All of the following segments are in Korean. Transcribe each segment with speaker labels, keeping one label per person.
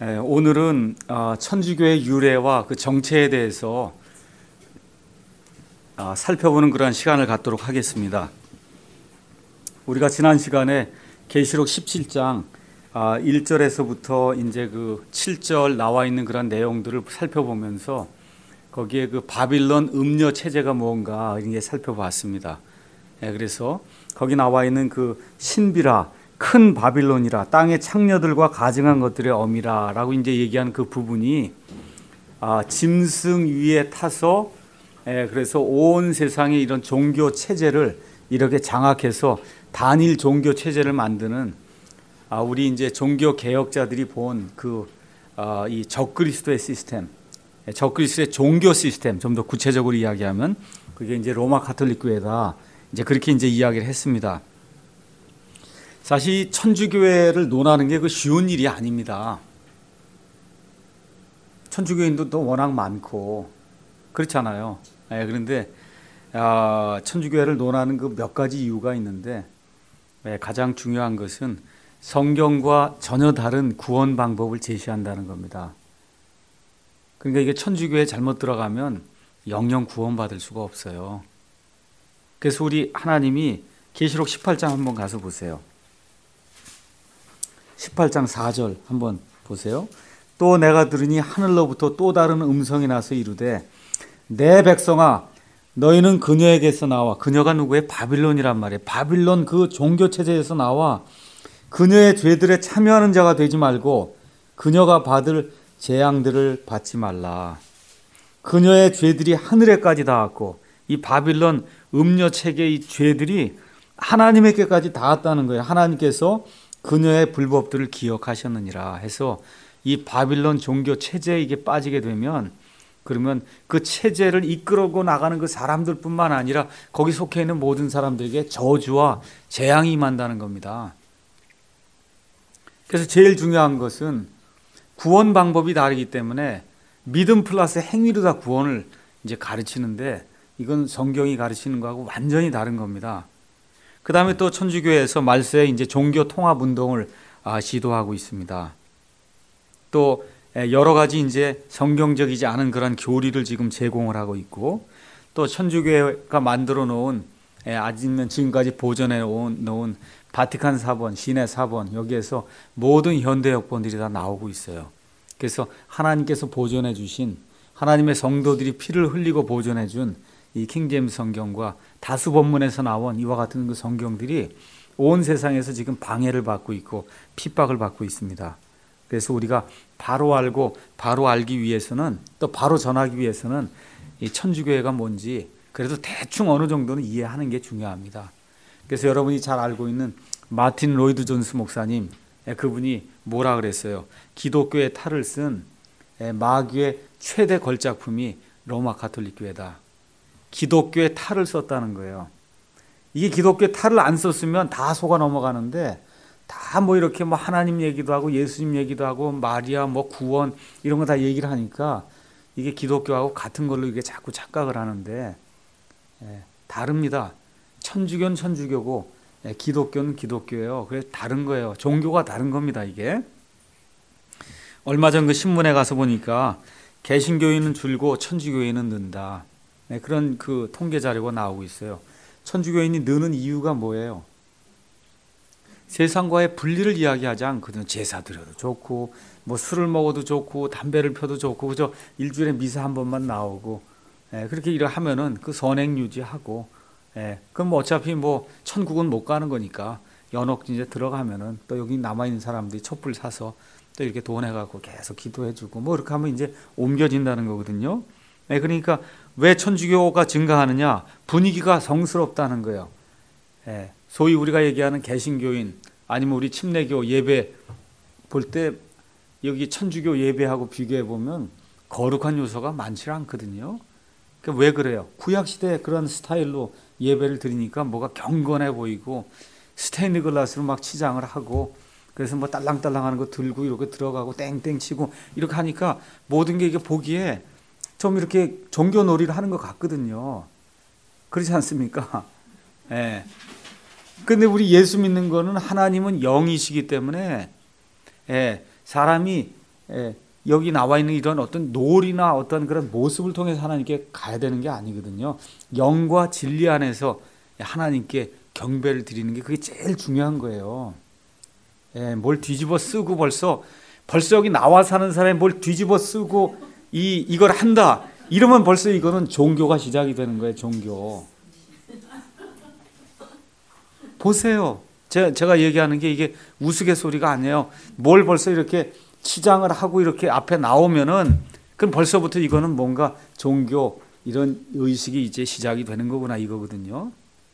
Speaker 1: 오늘은 천주교의 유래와 그 정체에 대해서 살펴보는 그러한 시간을 갖도록 하겠습니다. 우리가 지난 시간에 계시록 17장 1절에서부터 이제 그 7절 나와 있는 그런 내용들을 살펴보면서 거기에 그 바빌론 음녀 체제가 뭔가 이게 살펴봤습니다. 그래서 거기 나와 있는 그 신비라 큰 바빌론이라 땅의 창녀들과 가증한 것들의 어미라라고 이제 얘기한 그 부분이 짐승 위에 타서 그래서 온 세상의 이런 종교 체제를 이렇게 장악해서 단일 종교 체제를 만드는 우리 이제 종교 개혁자들이 본 그 이 적그리스도의 시스템, 적그리스도의 종교 시스템, 좀 더 구체적으로 이야기하면 그게 이제 로마 가톨릭 교회다. 이제 그렇게 이제 이야기를 했습니다. 사실 천주교회를 논하는 게 그 쉬운 일이 아닙니다. 천주교인도 워낙 많고 그렇잖아요. 그런데 천주교회를 논하는 그 몇 가지 이유가 있는데 가장 중요한 것은 성경과 전혀 다른 구원 방법을 제시한다는 겁니다. 그러니까 이게 천주교에 잘못 들어가면 영영 구원받을 수가 없어요. 그래서 우리 하나님이 계시록 18장 한번 가서 보세요. 18장 4절 한번 보세요. 또 내가 들으니 하늘로부터 또 다른 음성이 나서 이르되 내 백성아 너희는 그녀에게서 나와. 그녀가 누구예요? 바빌론이란 말이에요. 바빌론 그 종교체제에서 나와 그녀의 죄들에 참여하는 자가 되지 말고 그녀가 받을 재앙들을 받지 말라. 그녀의 죄들이 하늘에까지 닿았고 이 바빌론 음녀체계의 죄들이 하나님에게까지 닿았다는 거예요. 하나님께서 그녀의 불법들을 기억하셨느니라 해서 이 바빌론 종교 체제에 이게 빠지게 되면 그러면 그 체제를 이끌고 나가는 그 사람들뿐만 아니라 거기 속해 있는 모든 사람들에게 저주와 재앙이 임한다는 겁니다. 그래서 제일 중요한 것은 구원 방법이 다르기 때문에 믿음 플러스 행위로 다 구원을 이제 가르치는데 이건 성경이 가르치는 거하고 완전히 다른 겁니다. 그 다음에 또 천주교에서 말세에 이제 종교 통합 운동을 시도하고 있습니다. 또 여러 가지 이제 성경적이지 않은 그런 교리를 지금 제공을 하고 있고 또 천주교가 만들어 놓은 아직은 지금까지 보존해 놓은 바티칸 사본, 시내 사본 여기에서 모든 현대 역본들이 다 나오고 있어요. 그래서 하나님께서 보존해 주신 하나님의 성도들이 피를 흘리고 보존해 준 이 킹제임스 성경과 다수 본문에서 나온 이와 같은 그 성경들이 온 세상에서 지금 방해를 받고 있고 핍박을 받고 있습니다. 그래서 우리가 바로 알고 바로 알기 위해서는 또 바로 전하기 위해서는 이 천주교회가 뭔지 그래도 대충 어느 정도는 이해하는 게 중요합니다. 그래서 여러분이 잘 알고 있는 마틴 로이드 존스 목사님 그분이 뭐라 그랬어요? 기독교의 탈을 쓴 마귀의 최대 걸작품이 로마 가톨릭 교회다. 기독교의 탈을 썼다는 거예요. 이게 기독교의 탈을 안 썼으면 다 속아 넘어가는데 다 뭐 이렇게 뭐 하나님 얘기도 하고 예수님 얘기도 하고 마리아 뭐 구원 이런 거 다 얘기를 하니까 이게 기독교하고 같은 걸로 이게 자꾸 착각을 하는데 다릅니다. 천주교는 천주교고 기독교는 기독교예요. 그래서 다른 거예요. 종교가 다른 겁니다. 이게 얼마 전 그 신문에 가서 보니까 개신교인은 줄고 천주교인은 는다. 그런 그 통계 자료가 나오고 있어요. 천주교인이 느는 이유가 뭐예요? 세상과의 분리를 이야기하지 않거든요. 제사 드려도 좋고 뭐 술을 먹어도 좋고 담배를 펴도 좋고 그저 일주일에 미사 한 번만 나오고 그렇게 일을 하면은 그 선행 유지하고 그럼 뭐 어차피 뭐 천국은 못 가는 거니까 연옥 이제 들어가면은 또 여기 남아 있는 사람들이 촛불 사서 또 이렇게 돈 해갖고 계속 기도해주고 뭐 이렇게 하면 이제 옮겨진다는 거거든요. 그러니까 왜 천주교가 증가하느냐? 분위기가 성스럽다는 거예요. 소위 우리가 얘기하는 개신교인 아니면 우리 침례교 예배 볼 때 여기 천주교 예배하고 비교해 보면 거룩한 요소가 많지 않거든요. 그러니까 왜 그래요? 구약시대 그런 스타일로 예배를 드리니까 뭐가 경건해 보이고 스테인드 글라스로 막 치장을 하고 그래서 뭐 딸랑딸랑 하는 거 들고 이렇게 들어가고 땡땡 치고 이렇게 하니까 모든 게 이게 보기에 좀 이렇게 종교놀이를 하는 것 같거든요. 그렇지 않습니까? 근데 우리 예수 믿는 거는 하나님은 영이시기 때문에 사람이 여기 나와 있는 이런 어떤 놀이나 어떤 그런 모습을 통해서 하나님께 가야 되는 게 아니거든요. 영과 진리 안에서 하나님께 경배를 드리는 게 그게 제일 중요한 거예요. 뭘 뒤집어 쓰고 벌써 여기 나와 사는 사람이 뭘 뒤집어 쓰고 이걸 한다. 이러면 벌써 이거는 종교가 시작이 되는 거예요. 종교. 보세요. 제가 얘기하는 게 이게 우스갯소리가 아니에요. 뭘 벌써 이렇게 치장을 하고 이렇게 앞에 나오면은 그럼 벌써부터 이거는 뭔가 종교 이런 의식이 이제 시작이 되는 거구나 이거거든요.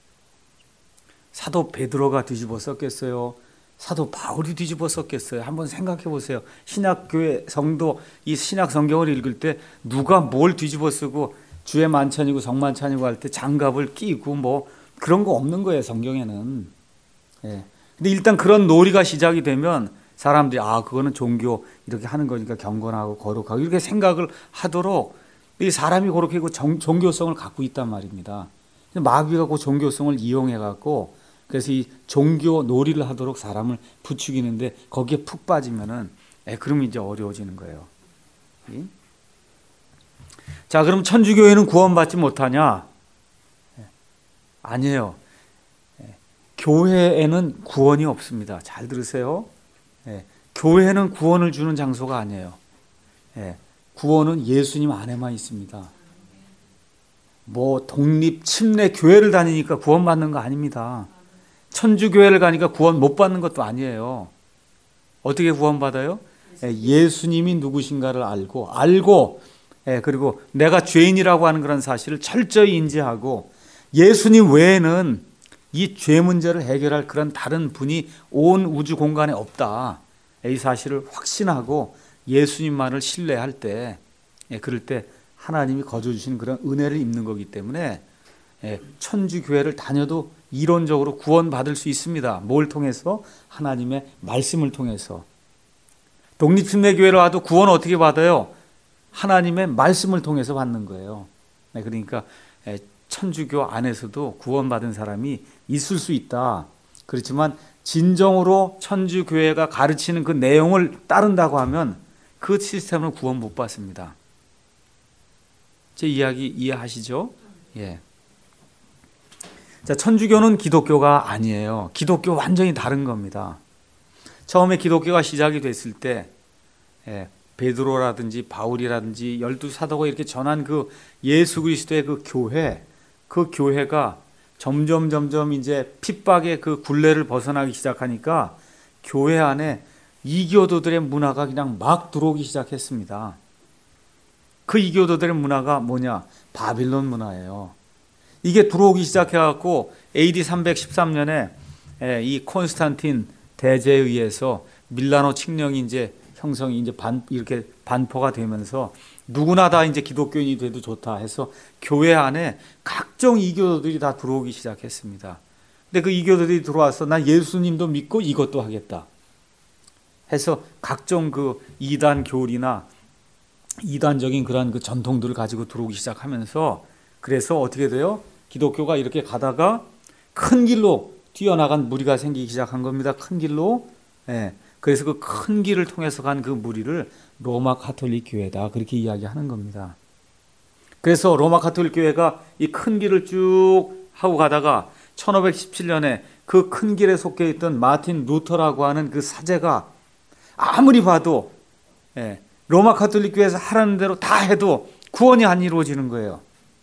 Speaker 1: 사도 베드로가 뒤집어 썼겠어요? 사도 바울이 뒤집어 썼겠어요? 한번 생각해 보세요. 신약교회 성도 이 신약 성경을 읽을 때 누가 뭘 뒤집어 쓰고 주의 만찬이고 성만찬이고 할 때 장갑을 끼고 뭐 그런 거 없는 거예요, 성경에는. 근데 일단 그런 놀이가 시작이 되면 사람들이 그거는 종교 이렇게 하는 거니까 경건하고 거룩하고 이렇게 생각을 하도록 이 사람이 그렇게 종교성을 갖고 있단 말입니다. 마귀가 그 종교성을 이용해 갖고 그래서 이 종교 놀이를 하도록 사람을 부추기는데 거기에 푹 빠지면은 그러면 이제 어려워지는 거예요. 자, 그럼 천주교회는 구원받지 못하냐? 아니에요. 교회에는 구원이 없습니다. 잘 들으세요. 교회는 구원을 주는 장소가 아니에요. 구원은 예수님 안에만 있습니다. 뭐 독립 침례 교회를 다니니까 구원받는 거 아닙니다. 천주교회를 가니까 구원 못 받는 것도 아니에요. 어떻게 구원받아요? 예수님이 누구신가를 알고 그리고 내가 죄인이라고 하는 그런 사실을 철저히 인지하고 예수님 외에는 이 죄 문제를 해결할 그런 다른 분이 온 우주 공간에 없다. 이 사실을 확신하고 예수님만을 신뢰할 때 그럴 때 하나님이 거저 주신 그런 은혜를 입는 거기 때문에 천주교회를 다녀도 이론적으로 구원받을 수 있습니다. 뭘 통해서? 하나님의 말씀을 통해서. 독립침례교회를 와도 구원 어떻게 받아요? 하나님의 말씀을 통해서 받는 거예요. 그러니까 천주교 안에서도 구원받은 사람이 있을 수 있다. 그렇지만 진정으로 천주교회가 가르치는 그 내용을 따른다고 하면 그 시스템은 구원 못 받습니다. 제 이야기 이해하시죠? 자, 천주교는 기독교가 아니에요. 기독교 완전히 다른 겁니다. 처음에 기독교가 시작이 됐을 때 베드로라든지 바울이라든지 12사도가 이렇게 전한 그 예수 그리스도의 그 교회가 점점 이제 핍박의 그 굴레를 벗어나기 시작하니까 교회 안에 이교도들의 문화가 그냥 막 들어오기 시작했습니다. 그 이교도들의 문화가 뭐냐? 바빌론 문화예요. 이게 들어오기 시작해갖고 AD 313년에 이 콘스탄틴 대제에 의해서 밀라노 칙령이 이제 형성이 이제 이렇게 반포가 되면서 누구나 다 이제 기독교인이 돼도 좋다 해서 교회 안에 각종 이교도들이 다 들어오기 시작했습니다. 근데 그 이교도들이 들어와서 난 예수님도 믿고 이것도 하겠다 해서 각종 그 이단 교리나 이단적인 그런 그 전통들을 가지고 들어오기 시작하면서 그래서 어떻게 돼요? 기독교가 이렇게 가다가 큰 길로 뛰어나간 무리가 생기기 시작한 겁니다. 큰 길로. 그래서 그 큰 길을 통해서 간 그 무리를 로마 가톨릭 교회다. 그렇게 이야기하는 겁니다. 그래서 로마 가톨릭 교회가 이 큰 길을 쭉 하고 가다가 1517년에 그 큰 길에 속해 있던 마틴 루터라고 하는 그 사제가 아무리 봐도 로마 가톨릭 교회에서 하라는 대로 다 해도 구원이 안 이루어지는 거예요.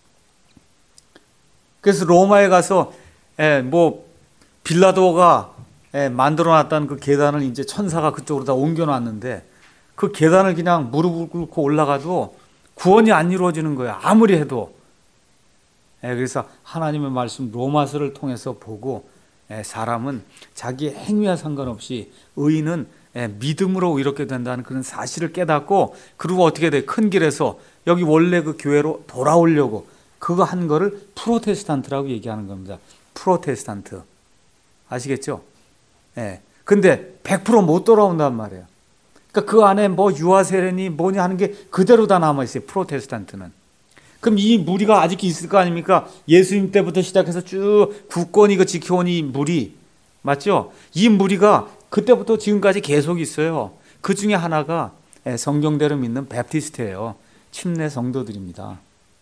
Speaker 1: 그래서 로마에 가서 뭐 빌라도가 만들어놨다는 그 계단을 이제 천사가 그쪽으로 다 옮겨놨는데 그 계단을 그냥 무릎을 꿇고 올라가도 구원이 안 이루어지는 거예요. 아무리 해도. 그래서 하나님의 말씀 로마서를 통해서 보고 사람은 자기의 행위와 상관없이 의인은 믿음으로 이렇게 된다는 그런 사실을 깨닫고 그리고 어떻게 돼? 큰 길에서 여기 원래 그 교회로 돌아오려고 그거 한 거를 프로테스탄트라고 얘기하는 겁니다. 프로테스탄트. 아시겠죠? 근데 100% 못 돌아온단 말이에요. 그러니까 그 안에 뭐 유아세례니 뭐니 하는 게 그대로 다 남아있어요. 프로테스탄트는. 그럼 이 무리가 아직 있을 거 아닙니까? 예수님 때부터 시작해서 쭉 굳건히 그 지켜온 이 무리. 맞죠? 이 무리가 그때부터 지금까지 계속 있어요. 그 중에 하나가 성경대로 믿는 베프티스트예요. 침례 성도들입니다.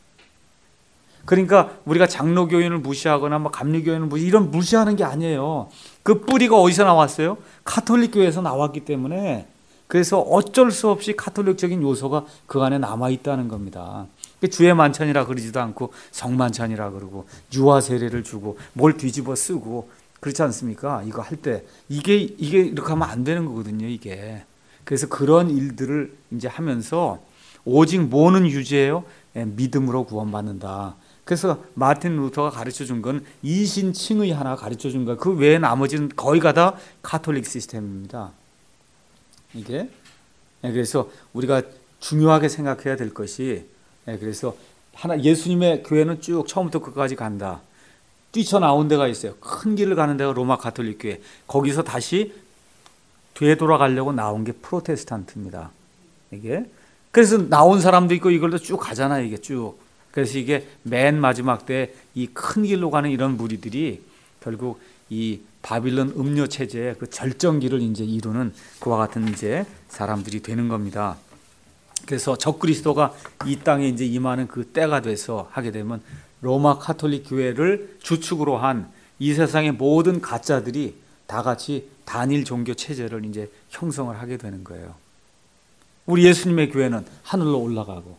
Speaker 1: 그러니까 우리가 장로교인을 무시하거나 감리교인을 이런 무시하는 게 아니에요. 그 뿌리가 어디서 나왔어요? 가톨릭 교회에서 나왔기 때문에, 그래서 어쩔 수 없이 가톨릭적인 요소가 그 안에 남아 있다는 겁니다. 주의 만찬이라 그러지도 않고 성만찬이라 그러고 유아 세례를 주고 뭘 뒤집어 쓰고 그렇지 않습니까? 이거 할 때 이게 이렇게 하면 안 되는 거거든요, 이게. 그래서 그런 일들을 이제 하면서 오직 뭐는 유지해요? 믿음으로 구원받는다. 그래서 마틴 루터가 가르쳐 준 건 이신칭의 하나 가르쳐 준 거예요. 그 외에 나머지는 거의가 다 가톨릭 시스템입니다. 이게. 그래서 우리가 중요하게 생각해야 될 것이, 그래서 예수님의 교회는 쭉 처음부터 끝까지 간다. 뛰쳐나온 데가 있어요. 큰 길을 가는 데가 로마 가톨릭 교회. 거기서 다시 되돌아가려고 나온 게 프로테스탄트입니다. 이게. 그래서 나온 사람도 있고 이걸로 쭉 가잖아요, 이게 쭉. 그래서 이게 맨 마지막 때 이 큰 길로 가는 이런 무리들이 결국 이 바빌론 음료 체제의 그 절정기를 이제 이루는 그와 같은 이제 사람들이 되는 겁니다. 그래서 적그리스도가 이 땅에 이제 임하는 그 때가 돼서 하게 되면 로마 가톨릭 교회를 주축으로 한 이 세상의 모든 가짜들이 다 같이 단일 종교 체제를 이제 형성을 하게 되는 거예요. 우리 예수님의 교회는 하늘로 올라가고,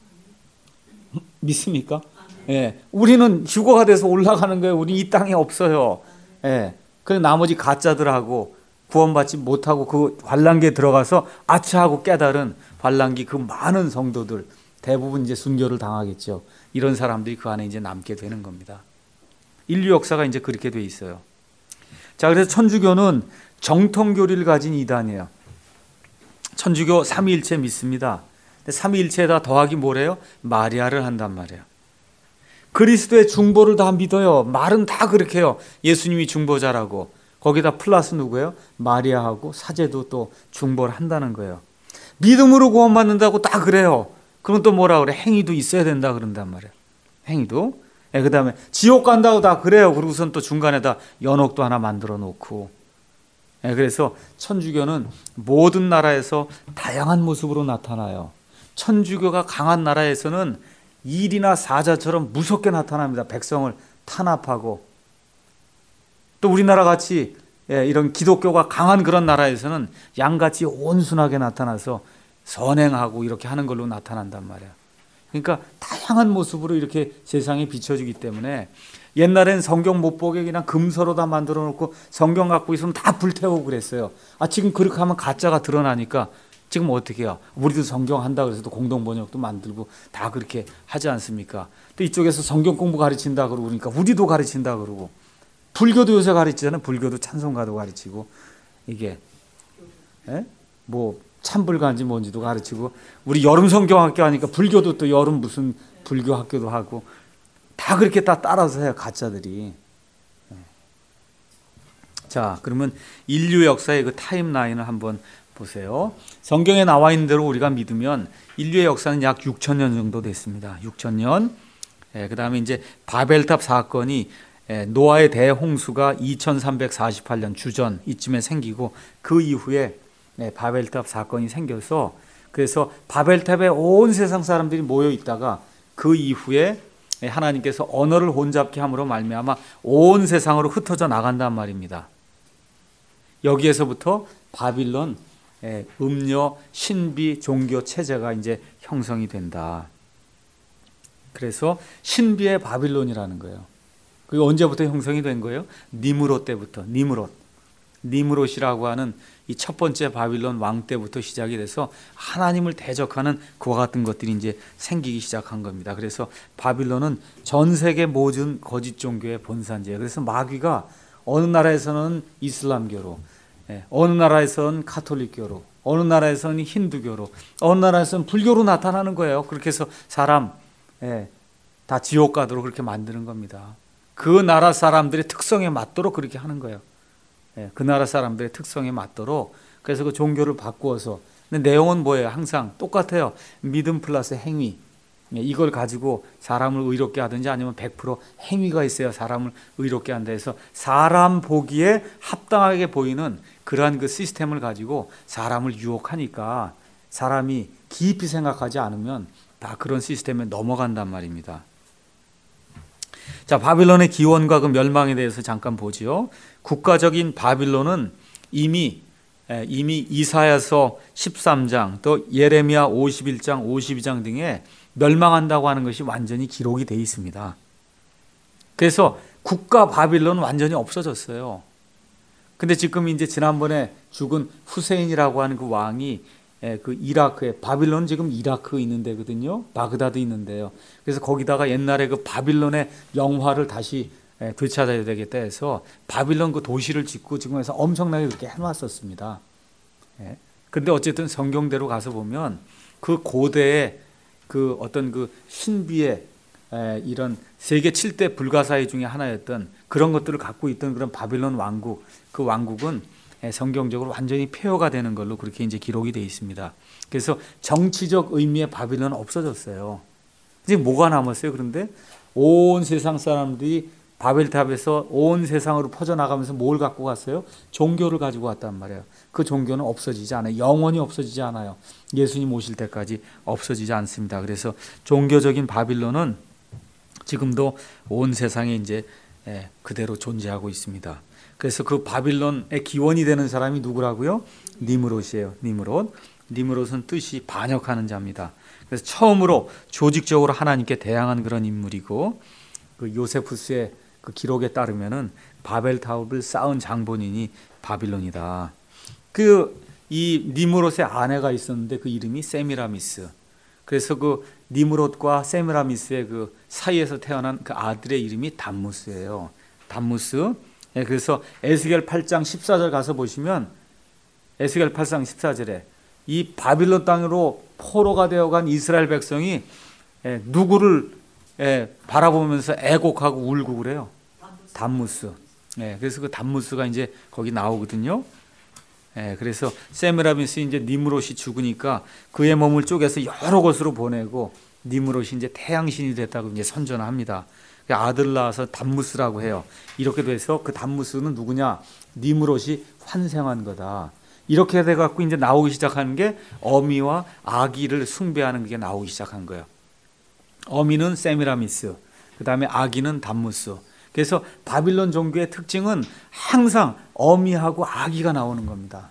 Speaker 1: 믿습니까? 예, 우리는 휴거가 돼서 올라가는 거예요. 우리 이 땅에 없어요. 예, 그래서 나머지 가짜들하고 구원받지 못하고 그 환란기에 들어가서 아차하고 깨달은 환란기 그 많은 성도들 대부분 이제 순교를 당하겠죠. 이런 사람들이 그 안에 이제 남게 되는 겁니다. 인류 역사가 이제 그렇게 돼 있어요. 자, 그래서 천주교는 정통교리를 가진 이단이에요. 천주교 삼위일체 믿습니다. 삼위일체에다 더하기 뭐래요? 마리아를 한단 말이에요. 그리스도의 중보를 다 믿어요. 말은 다 그렇게 해요. 예수님이 중보자라고. 거기다 플러스 누구예요? 마리아하고 사제도 또 중보를 한다는 거예요. 믿음으로 구원받는다고 다 그래요. 그럼 또 뭐라 그래? 행위도 있어야 된다 그런단 말이에요. 행위도. 그 다음에 지옥 간다고 다 그래요. 그리고선 또 중간에다 연옥도 하나 만들어 놓고. 그래서 천주교는 모든 나라에서 다양한 모습으로 나타나요. 천주교가 강한 나라에서는 일이나 사자처럼 무섭게 나타납니다. 백성을 탄압하고. 또 우리나라 같이 이런 기독교가 강한 그런 나라에서는 양같이 온순하게 나타나서 선행하고 이렇게 하는 걸로 나타난단 말이에요. 그러니까 다양한 모습으로 이렇게 세상에 비춰주기 때문에 옛날엔 성경 못 보게 그냥 금서로 다 만들어 놓고 성경 갖고 있으면 다 불태우고 그랬어요. 지금 그렇게 하면 가짜가 드러나니까 지금 어떻게 해요? 우리도 성경 한다 그래서 또 공동 번역도 만들고 다 그렇게 하지 않습니까? 또 이쪽에서 성경 공부 가르친다 그러고 그러니까 우리도 가르친다 그러고, 불교도 요새 가르치잖아요. 불교도 찬송가도 가르치고, 이게 뭐 참불가인지 뭔지도 가르치고, 우리 여름 성경학교 하니까 불교도 또 여름 무슨 불교 학교도 하고, 다 그렇게 다 따라서 해요, 가짜들이. 자, 그러면 인류 역사의 그 타임라인을 한번 보세요. 성경에 나와 있는 대로 우리가 믿으면 인류의 역사는 약 6,000년 정도 됐습니다. 6,000년. 그 다음에 이제 바벨탑 사건이 노아의 대홍수가 2348년 주전 이쯤에 생기고, 그 이후에 바벨탑 사건이 생겨서, 그래서 바벨탑에 온 세상 사람들이 모여 있다가 그 이후에 하나님께서 언어를 혼잡케 함으로 말미암아 온 세상으로 흩어져 나간단 말입니다. 여기에서부터 바빌론 음료 신비 종교 체제가 이제 형성이 된다. 그래서 신비의 바빌론이라는 거예요. 그게 언제부터 형성이 된 거예요? 니므롯 때부터. 니므롯이라고 하는 이 첫 번째 바빌론 왕 때부터 시작이 돼서 하나님을 대적하는 그와 같은 것들이 이제 생기기 시작한 겁니다. 그래서 바빌론은 전 세계 모든 거짓 종교의 본산지예요. 그래서 마귀가 어느 나라에서는 이슬람교로, 어느 나라에서는 가톨릭교로, 어느 나라에서는 힌두교로, 어느 나라에서는 불교로 나타나는 거예요. 그렇게 해서 사람 다 지옥 가도록 그렇게 만드는 겁니다. 그 나라 사람들의 특성에 맞도록 그렇게 하는 거예요. 그 나라 사람들의 특성에 맞도록. 그래서 그 종교를 바꾸어서. 근데 내용은 뭐예요? 항상 똑같아요. 믿음 플러스 행위. 이걸 가지고 사람을 의롭게 하든지 아니면 100% 행위가 있어야 사람을 의롭게 한다 해서 사람 보기에 합당하게 보이는 그러한 그 시스템을 가지고 사람을 유혹하니까 사람이 깊이 생각하지 않으면 다 그런 시스템에 넘어간단 말입니다. 자, 바빌론의 기원과 그 멸망에 대해서 잠깐 보지요. 국가적인 바빌론은 이미 이사야서 13장 또 예레미야 51장 52장 등에 멸망한다고 하는 것이 완전히 기록이 되어 있습니다. 그래서 국가 바빌론은 완전히 없어졌어요. 근데 지금 이제 지난번에 죽은 후세인이라고 하는 그 왕이 그 이라크에, 바빌론 지금 이라크 있는 데거든요. 바그다드 있는데요. 그래서 거기다가 옛날에 그 바빌론의 영화를 다시 되찾아야 되겠다 해서 바빌론 그 도시를 짓고 지금 해서 엄청나게 그렇게 해놨었습니다. 근데 어쨌든 성경대로 가서 보면 그 고대의 그 어떤 그 신비의 이런 세계 7대 불가사의 중에 하나였던 그런 것들을 갖고 있던 그런 바빌론 왕국, 그 왕국은 성경적으로 완전히 폐허가 되는 걸로 그렇게 이제 기록이 되어 있습니다. 그래서 정치적 의미의 바빌론은 없어졌어요. 이제 뭐가 남았어요? 그런데 온 세상 사람들이 바벨탑에서 온 세상으로 퍼져나가면서 뭘 갖고 갔어요? 종교를 가지고 왔단 말이에요. 그 종교는 없어지지 않아요. 영원히 없어지지 않아요. 예수님 오실 때까지 없어지지 않습니다. 그래서 종교적인 바빌론은 지금도 온 세상에 이제 그대로 존재하고 있습니다. 그래서 그 바빌론의 기원이 되는 사람이 누구라고요? 니므롯이에요. 니므롯은 뜻이 반역하는 자입니다. 그래서 처음으로 조직적으로 하나님께 대항한 그런 인물이고, 그 요세푸스의 그 기록에 따르면은 바벨탑을 쌓은 장본인이 바빌론이다. 이 니므롯의 아내가 있었는데 그 이름이 세미라미스. 그래서 그 니므롯과 세미라미스의 그 사이에서 태어난 그 아들의 이름이 담무스예요. 담무스. 그래서 에스겔 8장 14절 가서 보시면 에스겔 8장 14절에 이 바빌론 땅으로 포로가 되어간 이스라엘 백성이 누구를 바라보면서 애곡하고 울고 그래요? 담무스. 그래서 그 담무스가 이제 거기 나오거든요. 그래서 세미라미스 이제 니므롯이 죽으니까 그의 몸을 쪼개서 여러 곳으로 보내고 니므롯이 이제 태양신이 됐다고 이제 선전합니다. 아들 낳아서 담무스라고 해요. 이렇게 돼서 그 담무스는 누구냐? 니므롯이 환생한 거다. 이렇게 돼 갖고 이제 나오기 시작하는 게 어미와 아기를 숭배하는 게 나오기 시작한 거예요. 어미는 세미라미스, 그 다음에 아기는 담무스. 그래서 바빌론 종교의 특징은 항상 어미하고 아기가 나오는 겁니다.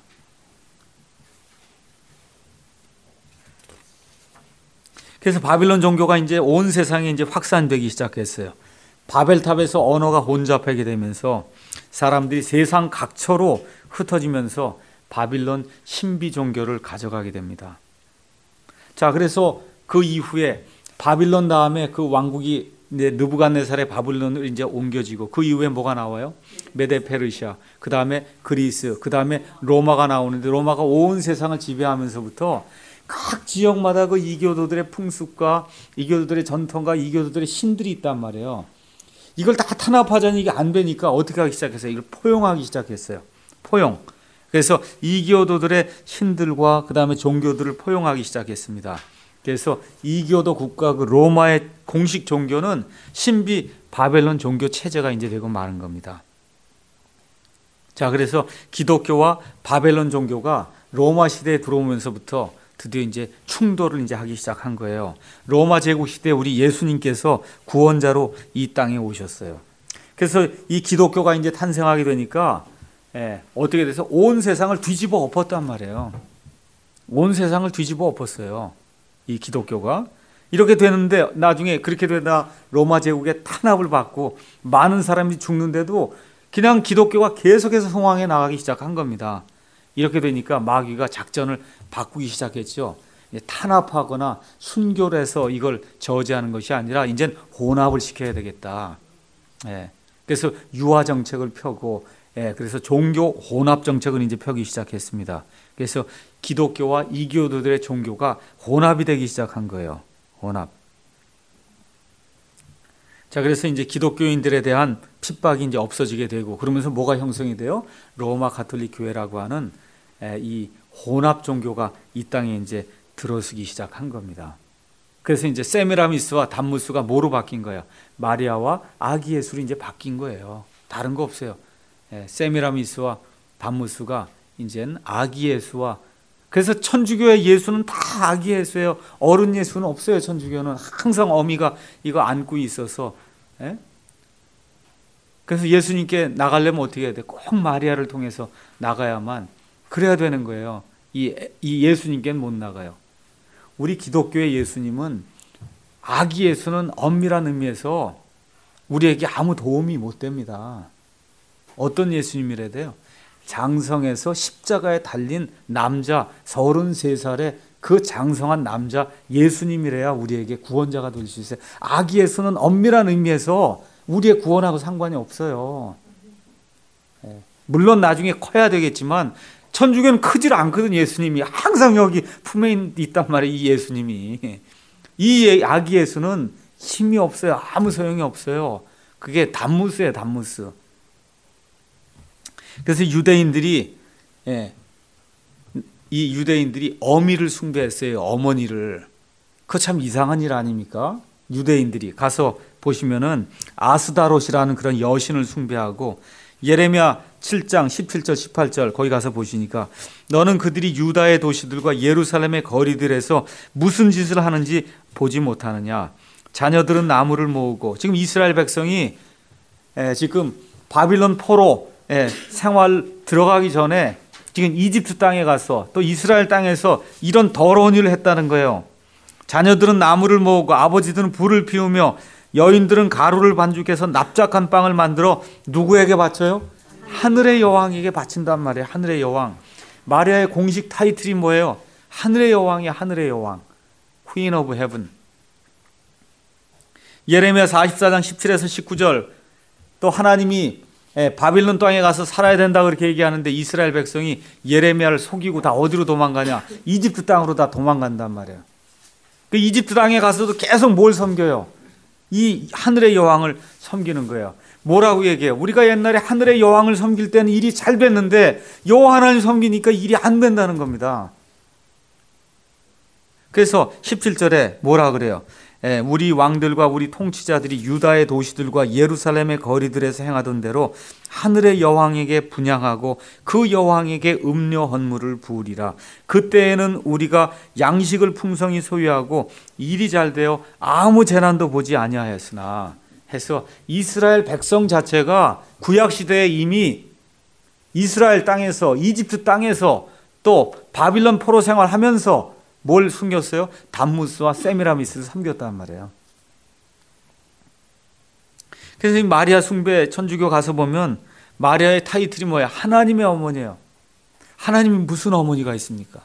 Speaker 1: 그래서 바빌론 종교가 이제 온 세상에 이제 확산되기 시작했어요. 바벨탑에서 언어가 혼잡하게 되면서 사람들이 세상 각처로 흩어지면서 바빌론 신비 종교를 가져가게 됩니다. 자, 그래서 그 이후에 바빌론 다음에 그 왕국이 느부갓네살의 바빌론을 이제 옮겨지고 그 이후에 뭐가 나와요? 메데 페르시아, 그 다음에 그리스, 그 다음에 로마가 나오는데 로마가 온 세상을 지배하면서부터 각 지역마다 그 이교도들의 풍습과 이교도들의 전통과 이교도들의 신들이 있단 말이에요. 이걸 다 탄압하자니 이게 안 되니까 어떻게 하기 시작했어요? 이걸 포용하기 시작했어요. 포용. 그래서 이교도들의 신들과 그 다음에 종교들을 포용하기 시작했습니다. 그래서 이교도 국가 그 로마의 공식 종교는 신비 바벨론 종교 체제가 이제 되고 마는 겁니다. 자, 그래서 기독교와 바벨론 종교가 로마 시대에 들어오면서부터 드디어 이제 충돌을 이제 하기 시작한 거예요. 로마 제국 시대 우리 예수님께서 구원자로 이 땅에 오셨어요. 그래서 이 기독교가 이제 탄생하게 되니까 어떻게 돼서 온 세상을 뒤집어 엎었단 말이에요. 온 세상을 뒤집어 엎었어요. 이 기독교가. 이렇게 되는데 나중에 그렇게 되다 로마 제국의 탄압을 받고 많은 사람이 죽는데도 그냥 기독교가 계속해서 성황해 나가기 시작한 겁니다. 이렇게 되니까 마귀가 작전을 바꾸기 시작했죠. 탄압하거나 순교를 해서 이걸 저지하는 것이 아니라 이제는 혼합을 시켜야 되겠다. 그래서 유화 정책을 펴고 그래서 종교 혼합 정책을 이제 펴기 시작했습니다. 그래서 기독교와 이교도들의 종교가 혼합이 되기 시작한 거예요. 혼합. 자, 그래서 이제 기독교인들에 대한 핍박이 이제 없어지게 되고 그러면서 뭐가 형성이 돼요? 로마 가톨릭 교회라고 하는 이 혼합 종교가 이 땅에 이제 들어서기 시작한 겁니다. 그래서 이제 세미라미스와 담무스가 뭐로 바뀐 거야? 마리아와 아기 예수로 이제 바뀐 거예요. 다른 거 없어요. 세미라미스와 담무스가 이제는 아기 예수와 그래서 천주교의 예수는 다 아기 예수예요. 어른 예수는 없어요. 천주교는 항상 어미가 이거 안고 있어서. 예? 그래서 예수님께 나가려면 어떻게 해야 돼? 꼭 마리아를 통해서 나가야만 그래야 되는 거예요. 이 예수님께는 못 나가요. 우리 기독교의 예수님은 아기 예수는 엄밀한 의미에서 우리에게 아무 도움이 못 됩니다. 어떤 예수님이라 돼요? 장성에서 십자가에 달린 남자 33살의 그 장성한 남자 예수님이래야 우리에게 구원자가 될 수 있어요. 아기 예수는 엄밀한 의미에서 우리의 구원하고 상관이 없어요. 물론 나중에 커야 되겠지만 천주교는 크질 않거든. 예수님이 항상 여기 품에 있단 말이에요. 이 예수님이. 이 아기 예수는 힘이 없어요. 아무 소용이 없어요. 그게 단무스예요. 단무스. 그래서 유대인들이 이 유대인들이 어미를 숭배했어요. 어머니를. 그거 참 이상한 일 아닙니까? 유대인들이 가서 보시면은 아스다롯이라는 그런 여신을 숭배하고 예레미야 7장 17절 18절 거기 가서 보시니까 너는 그들이 유다의 도시들과 예루살렘의 거리들에서 무슨 짓을 하는지 보지 못하느냐. 자녀들은 나무를 모으고 지금 이스라엘 백성이 지금 바빌론 포로 생활 들어가기 전에 지금 이집트 땅에 가서 또 이스라엘 땅에서 이런 더러운 일을 했다는 거예요. 자녀들은 나무를 모으고 아버지들은 불을 피우며 여인들은 가루를 반죽해서 납작한 빵을 만들어 누구에게 바쳐요? 하늘의 여왕에게 바친단 말이에요. 하늘의 여왕. 마리아의 공식 타이틀이 뭐예요? 하늘의 여왕이야. 하늘의 여왕. Queen of Heaven. 예레미야 44장 17에서 19절 또 하나님이 바빌론 땅에 가서 살아야 된다 그렇게 얘기하는데 이스라엘 백성이 예레미야를 속이고 다 어디로 도망가냐? 이집트 땅으로 다 도망간단 말이에요. 그 이집트 땅에 가서도 계속 뭘 섬겨요? 이 하늘의 여왕을 섬기는 거예요. 뭐라고 얘기해요? 우리가 옛날에 하늘의 여왕을 섬길 때는 일이 잘 됐는데 여호와 하나님 섬기니까 일이 안 된다는 겁니다. 그래서 17절에 뭐라 그래요? 우리 왕들과 우리 통치자들이 유다의 도시들과 예루살렘의 거리들에서 행하던 대로 하늘의 여왕에게 분향하고 그 여왕에게 음료 헌물을 부으리라. 그때에는 우리가 양식을 풍성히 소유하고 일이 잘 되어 아무 재난도 보지 아니하였으나 해서 이스라엘 백성 자체가 구약 시대에 이미 이스라엘 땅에서 이집트 땅에서 또 바빌론 포로 생활하면서 뭘 숨겼어요? 담무스와 세미라미스를 섬겼단 말이에요. 그래서 이 마리아 숭배 천주교 가서 보면 마리아의 타이틀이 뭐예요? 하나님의 어머니예요. 하나님이 무슨 어머니가 있습니까?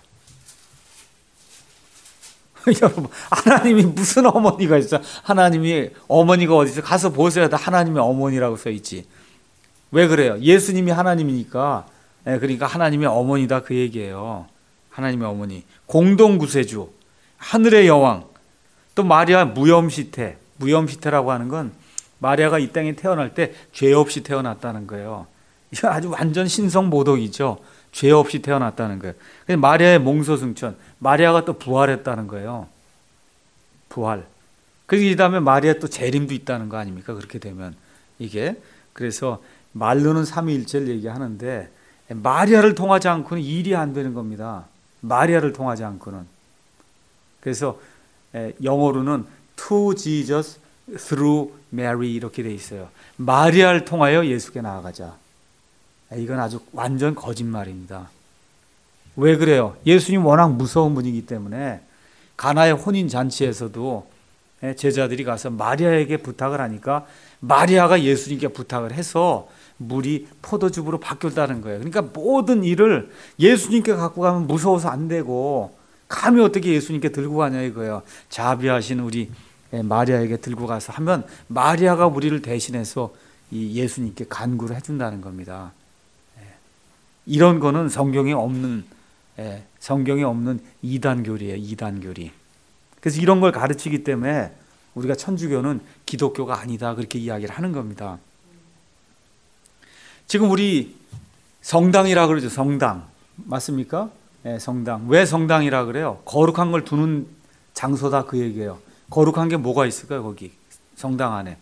Speaker 1: 여러분, 하나님이 무슨 어머니가 있어? 하나님이 어머니가 어디 있어? 가서 보세요. 다 하나님의 어머니라고 써 있지. 왜 그래요? 예수님이 하나님이니까. 그러니까 하나님의 어머니다 그 얘기예요. 하나님의 어머니, 공동구세주, 하늘의 여왕, 또 마리아 무염시태. 무염시태라고 하는 건 마리아가 이 땅에 태어날 때 죄 없이 태어났다는 거예요. 이거 아주 완전 신성모독이죠. 죄 없이 태어났다는 거예요. 그래서 마리아의 몽소승천, 마리아가 또 부활했다는 거예요. 부활. 그래서 이 다음에 마리아 또 재림도 있다는 거 아닙니까? 그렇게 되면 이게 그래서 말로는 삼위일체를 얘기하는데 마리아를 통하지 않고는 일이 안 되는 겁니다. 마리아를 통하지 않고는. 그래서 영어로는 to Jesus through Mary 이렇게 돼 있어요. 마리아를 통하여 예수께 나아가자. 이건 아주 완전 거짓말입니다. 왜 그래요? 예수님 워낙 무서운 분이기 때문에 가나의 혼인 잔치에서도 제자들이 가서 마리아에게 부탁을 하니까 마리아가 예수님께 부탁을 해서 물이 포도즙으로 바뀌었다는 거예요. 그러니까 모든 일을 예수님께 갖고 가면 무서워서 안 되고 감히 어떻게 예수님께 들고 가냐 이거예요. 자비하신 우리 마리아에게 들고 가서 하면 마리아가 우리를 대신해서 이 예수님께 간구를 해준다는 겁니다. 이런 거는 성경에 없는 이단교리예요. 이단교리. 그래서 이런 걸 가르치기 때문에 우리가 천주교는 기독교가 아니다 그렇게 이야기를 하는 겁니다. 지금 우리 성당이라 그러죠. 성당. 맞습니까? 성당. 왜 성당이라 그래요? 거룩한 걸 두는 장소다 그 얘기예요. 거룩한 게 뭐가 있을까요? 거기 성당 안에.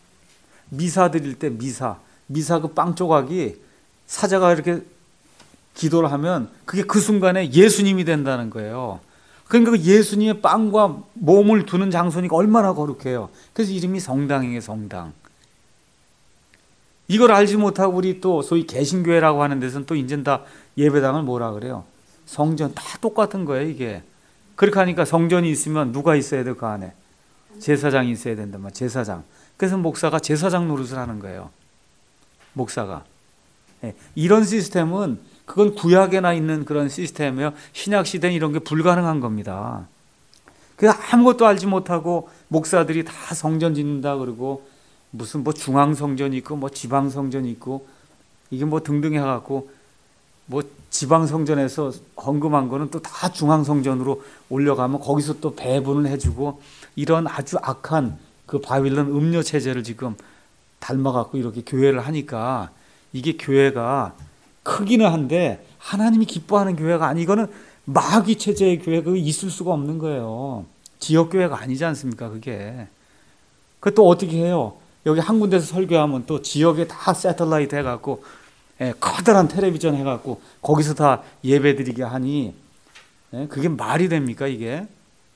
Speaker 1: 미사 드릴 때 미사 그 빵 조각이 사자가 이렇게 기도를 하면 그게 그 순간에 예수님이 된다는 거예요. 그러니까 그 예수님의 빵과 몸을 두는 장소니까 얼마나 거룩해요. 그래서 이름이 성당이에요, 성당. 이걸 알지 못하고 우리 또 소위 개신교회라고 하는 데서는 또 이젠 다 예배당을 뭐라 그래요? 성전. 다 똑같은 거예요, 이게. 그렇게 하니까 성전이 있으면 누가 있어야 돼, 그 안에? 제사장이 있어야 된단 말이에요, 제사장. 그래서 목사가 제사장 노릇을 하는 거예요, 목사가. 예, 이런 시스템은 그건 구약에나 있는 그런 시스템이에요. 신약 시대는 이런 게 불가능한 겁니다. 그래서 아무것도 알지 못하고 목사들이 다 성전 짓는다 그러고 무슨 뭐 중앙 성전이 있고 뭐 지방 성전이 있고 이게 뭐 등등 해갖고 뭐 지방 성전에서 헌금한 거는 또 다 중앙 성전으로 올려가면 거기서 또 배분을 해주고 이런 아주 악한 그 바빌론 음료 체제를 지금 닮아갖고 이렇게 교회를 하니까 이게 교회가 크기는 한데 하나님이 기뻐하는 교회가 아니, 이거는 마귀 체제의 교회가 있을 수가 없는 거예요. 지역교회가 아니지 않습니까, 그게. 그 또 어떻게 해요? 여기 한 군데서 설교하면 또 지역에 다 새틀라이트 해갖고, 커다란 텔레비전 해갖고, 거기서 다 예배 드리게 하니, 그게 말이 됩니까, 이게?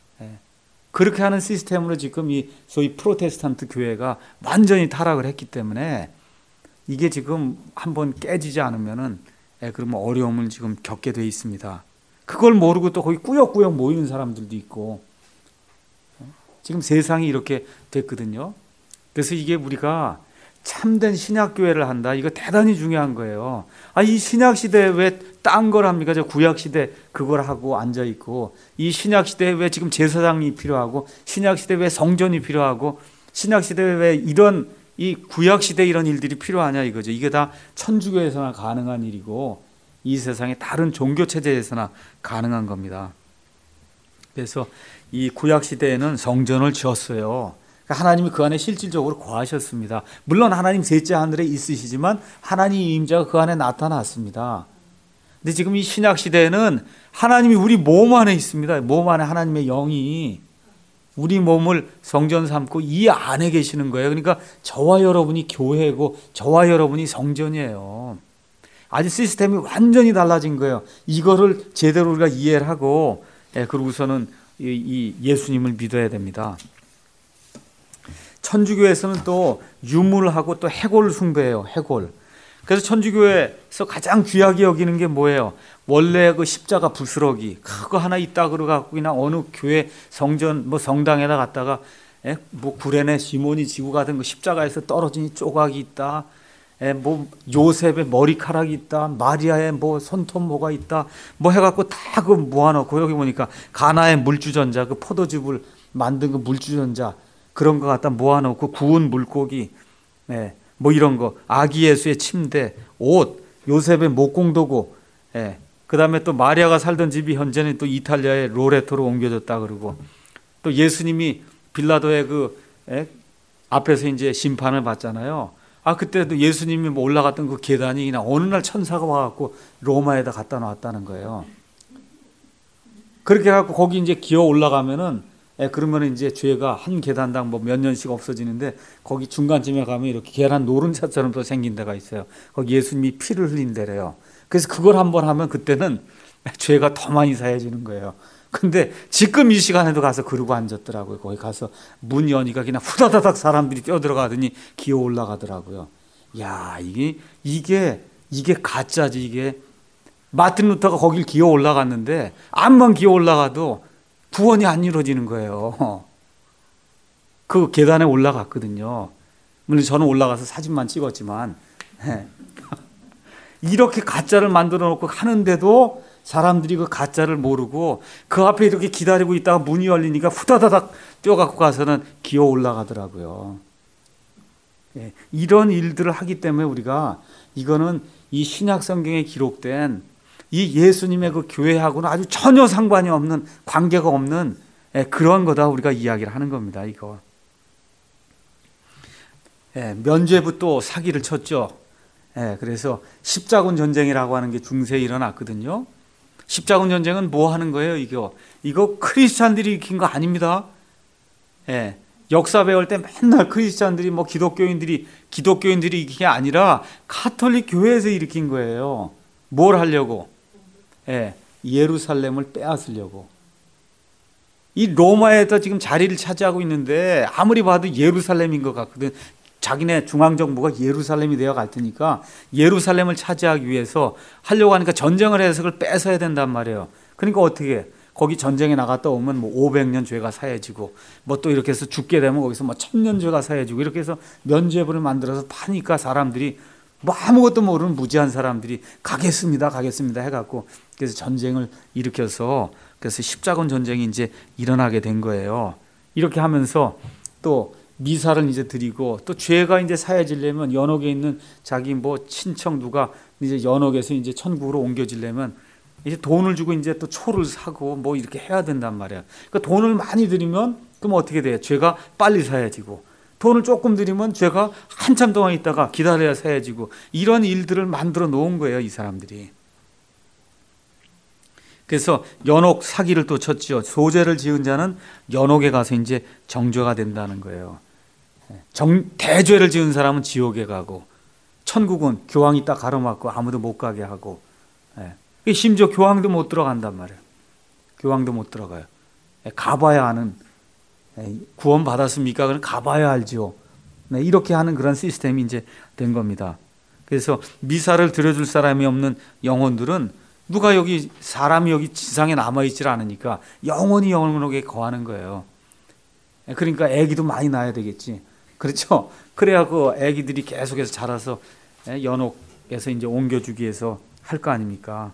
Speaker 1: 그렇게 하는 시스템으로 지금 이 소위 프로테스탄트 교회가 완전히 타락을 했기 때문에 이게 지금 한번 깨지지 않으면은 그러면 어려움을 지금 겪게 돼 있습니다. 그걸 모르고 또 거기 꾸역꾸역 모이는 사람들도 있고 지금 세상이 이렇게 됐거든요. 그래서 이게 우리가 참된 신약교회를 한다. 이거 대단히 중요한 거예요. 이 신약시대에 왜 딴 걸 합니까? 저 구약시대 그걸 하고 앉아있고 이 신약시대에 왜 지금 제사장이 필요하고 신약시대에 왜 성전이 필요하고 신약시대에 왜 이런 이 구약시대 이런 일들이 필요하냐 이거죠. 이게 다 천주교에서나 가능한 일이고 이 세상의 다른 종교체제에서나 가능한 겁니다. 그래서 이 구약시대에는 성전을 지었어요. 하나님이 그 안에 실질적으로 거하셨습니다. 물론 하나님 셋째 하늘에 있으시지만 하나님의 임재가 그 안에 나타났습니다. 근데 지금 이 신약시대에는 하나님이 우리 몸 안에 있습니다. 몸 안에 하나님의 영이 우리 몸을 성전 삼고 이 안에 계시는 거예요. 그러니까 저와 여러분이 교회고 저와 여러분이 성전이에요. 아주 시스템이 완전히 달라진 거예요. 이거를 제대로 우리가 이해를 하고 그러고서는 이 예수님을 믿어야 됩니다. 천주교에서는 또 유물하고 또 해골 숭배해요. 해골. 그래서 천주교에서 가장 귀하게 여기는 게 뭐예요? 원래 그 십자가 부스러기 그거 하나 있다 그러갖고 그냥 어느 교회 성전 뭐 성당에다 갔다가 뭐 구레네 시몬이 지고 가던 그 십자가에서 떨어진 조각이 있다. 뭐 요셉의 머리카락이 있다. 마리아의 뭐 손톱모가 있다. 뭐 해갖고 다 그 모아놓고 여기 보니까 가나의 물주전자 그 포도즙을 만든 그 물주전자 그런 거 갖다 모아놓고 구운 물고기 뭐 이런 거 아기 예수의 침대 옷 요셉의 목공도구 그 다음에 또 마리아가 살던 집이 현재는 또 이탈리아의 로레토로 옮겨졌다 그러고 또 예수님이 빌라도의 그 앞에서 이제 심판을 받잖아요. 그때도 예수님이 뭐 올라갔던 그 계단이 그냥 어느 날 천사가 와갖고 로마에다 갖다 놨다는 거예요. 그렇게 해갖고 거기 이제 기어 올라가면은 그러면 이제 죄가 한 계단당 뭐 몇 년씩 없어지는데 거기 중간쯤에 가면 이렇게 계란 노른자처럼 또 생긴 데가 있어요. 거기 예수님이 피를 흘린 데래요. 그래서 그걸 한번 하면 그때는 죄가 더 많이 사해지는 거예요. 근데 지금 이 시간에도 가서 그러고 앉았더라고요. 거기 가서 문 여니까 그냥 후다다닥 사람들이 뛰어들어가더니 기어 올라가더라고요. 야, 이게 가짜지 이게. 마틴 루터가 거길 기어 올라갔는데 암만 기어 올라가도 구원이 안 이루어지는 거예요. 그 계단에 올라갔거든요. 물론 저는 올라가서 사진만 찍었지만 이렇게 가짜를 만들어 놓고 하는데도 사람들이 그 가짜를 모르고 그 앞에 이렇게 기다리고 있다가 문이 열리니까 후다다닥 뛰어갖고 가서는 기어 올라가더라고요. 이런 일들을 하기 때문에 우리가 이거는 이 신약 성경에 기록된 이 예수님의 그 교회하고는 아주 전혀 상관이 없는 관계가 없는 그런 거다 우리가 이야기를 하는 겁니다. 이거 면죄부 또 사기를 쳤죠. 그래서 십자군 전쟁이라고 하는 게 중세에 일어났거든요. 십자군 전쟁은 뭐 하는 거예요? 이거 크리스찬들이 일으킨 거 아닙니다. 역사 배울 때 맨날 크리스찬들이 뭐 기독교인들이 일으킨 게 아니라 카톨릭 교회에서 일으킨 거예요. 뭘 하려고? 예, 예루살렘을 빼앗으려고. 이 로마에다 지금 자리를 차지하고 있는데 아무리 봐도 예루살렘인 것 같거든. 자기네 중앙정부가 예루살렘이 되어 갈 테니까 예루살렘을 차지하기 위해서 하려고 하니까 전쟁을 해서 그걸 뺏어야 된단 말이에요. 그러니까 어떻게 해? 거기 전쟁에 나갔다 오면 뭐 500년 죄가 사해지고 뭐 또 이렇게 해서 죽게 되면 거기서 뭐 1000년 죄가 사해지고 이렇게 해서 면죄부를 만들어서 파니까 사람들이 뭐 아무것도 모르는 무지한 사람들이 가겠습니다 해갖고 그래서 전쟁을 일으켜서 그래서 십자군 전쟁이 이제 일어나게 된 거예요. 이렇게 하면서 또 미사를 이제 드리고 또 죄가 이제 사해지려면 연옥에 있는 자기 뭐 친척 누가 이제 연옥에서 이제 천국으로 옮겨지려면 이제 돈을 주고 이제 또 초를 사고 뭐 이렇게 해야 된단 말이야. 그러니까 돈을 많이 들이면 그럼 어떻게 돼요? 죄가 빨리 사해지고 돈을 조금 들이면 죄가 한참 동안 있다가 기다려야 사해지고 이런 일들을 만들어 놓은 거예요, 이 사람들이. 그래서 연옥 사기를 또 쳤지요. 소재를 지은 자는 연옥에 가서 이제 정죄가 된다는 거예요. 대죄를 지은 사람은 지옥에 가고 천국은 교황이 딱 가로막고 아무도 못 가게 하고 심지어 교황도 못 들어간단 말이에요. 교황도 못 들어가요. 가봐야 하는 구원 받았습니까? 그럼 가봐야 알죠. 이렇게 하는 그런 시스템이 이제 된 겁니다. 그래서 미사를 드려줄 사람이 없는 영혼들은 누가 여기 사람이 여기 지상에 남아있질 않으니까 영원히 영원하게 거하는 거예요. 그러니까 아기도 많이 낳아야 되겠지. 그렇죠? 그래야 그 아기들이 계속해서 자라서 연옥에서 이제 옮겨주기 위해서 할 거 아닙니까?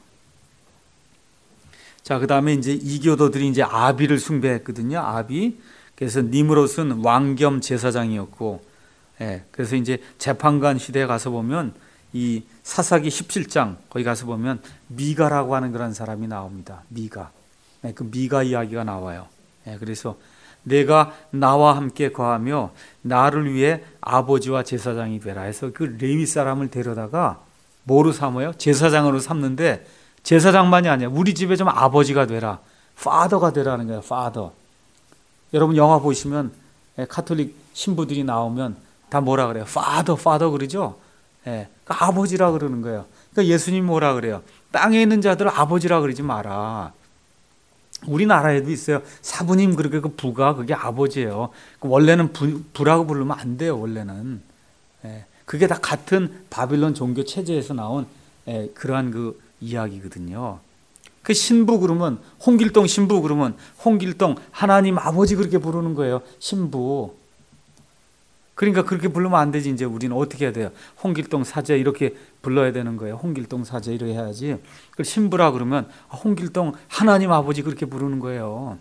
Speaker 1: 자, 그 다음에 이제 이교도들이 이제 아비를 숭배했거든요. 아비. 그래서 니므롯은 왕겸 제사장이었고, 그래서 이제 재판관 시대에 가서 보면 이 사사기 17장 거기 가서 보면 미가라고 하는 그런 사람이 나옵니다. 미가. 그 미가 이야기가 나와요. 그래서 내가 나와 함께 거하며 나를 위해 아버지와 제사장이 되라 해서 그 레위 사람을 데려다가 뭐로 삼아요? 제사장으로 삼는데 제사장만이 아니야. 우리 집에 좀 아버지가 되라. 파더가 되라는 거예요. 파더. 여러분 영화 보시면 카톨릭 신부들이 나오면 다 뭐라 그래요? 파더 그러죠? 그러니까 아버지라 그러는 거예요. 그러니까 예수님 뭐라 그래요? 땅에 있는 자들 아버지라 그러지 마라. 우리나라에도 있어요. 사부님 그렇게 그 부가 그게 아버지예요. 원래는 부라고 부르면 안 돼요. 원래는. 그게 다 같은 바빌론 종교 체제에서 나온 그러한 그 이야기거든요. 그 신부 그러면 홍길동 신부 그러면 홍길동 하나님 아버지 그렇게 부르는 거예요. 신부. 그러니까 그렇게 부르면 안 되지. 이제 우리는 어떻게 해야 돼요? 홍길동 사제 이렇게 불러야 되는 거예요. 홍길동 사제 이렇게 해야지. 그 신부라 그러면 홍길동 하나님 아버지 그렇게 부르는 거예요.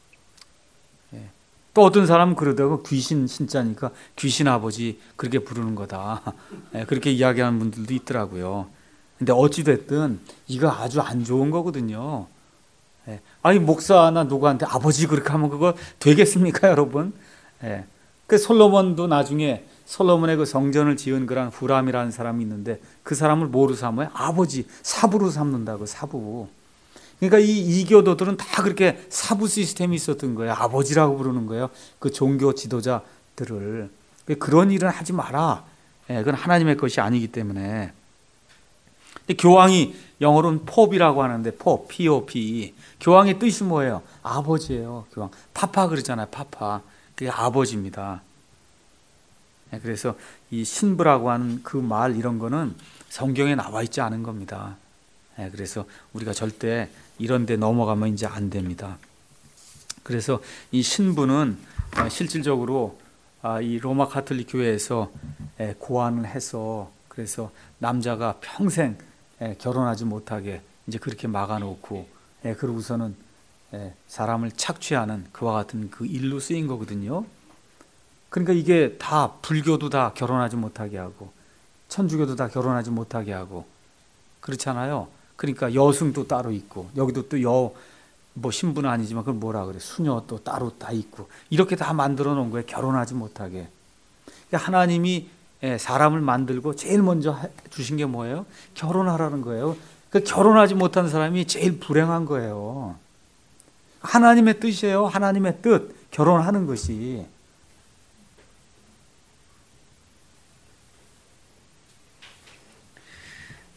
Speaker 1: 또 어떤 사람은 그러다가 귀신 신자니까 귀신 아버지 그렇게 부르는 거다. 그렇게 이야기하는 분들도 있더라고요. 근데 어찌됐든 이거 아주 안 좋은 거거든요. 아니 목사나 누구한테 아버지 그렇게 하면 그거 되겠습니까, 여러분? 그 솔로몬도 나중에 솔로몬의 그 성전을 지은 그런 후람이라는 사람이 있는데 그 사람을 뭐로 삼아요? 아버지, 사부로 삼는다고, 사부. 그러니까 이 이교도들은 다 그렇게 사부 시스템이 있었던 거예요. 아버지라고 부르는 거예요. 그 종교 지도자들을. 그런 일은 하지 마라. 그건 하나님의 것이 아니기 때문에. 교황이 영어로는 pop이라고 하는데 pop, P-O-P. 교황의 뜻이 뭐예요? 아버지예요. 교황. 파파 그러잖아요. 파파. 그게 아버지입니다. 그래서 이 신부라고 하는 그 말 이런 거는 성경에 나와 있지 않은 겁니다. 그래서 우리가 절대 이런 데 넘어가면 이제 안 됩니다. 그래서 이 신부는 실질적으로 이 로마 가톨릭 교회에서 고안을 해서 그래서 남자가 평생 결혼하지 못하게 이제 그렇게 막아놓고 그러고서는 사람을 착취하는 그와 같은 그 일로 쓰인 거거든요. 그러니까 이게 다 불교도 다 결혼하지 못하게 하고 천주교도 다 결혼하지 못하게 하고 그렇잖아요. 그러니까 여승도 따로 있고 여기도 또 뭐 신부는 아니지만 그걸 뭐라 그래? 수녀 또 따로 다 있고 이렇게 다 만들어 놓은 거예요. 결혼하지 못하게. 그러니까 하나님이 사람을 만들고 제일 먼저 주신 게 뭐예요? 결혼하라는 거예요. 그러니까 결혼하지 못한 사람이 제일 불행한 거예요. 하나님의 뜻이에요. 하나님의 뜻. 결혼하는 것이.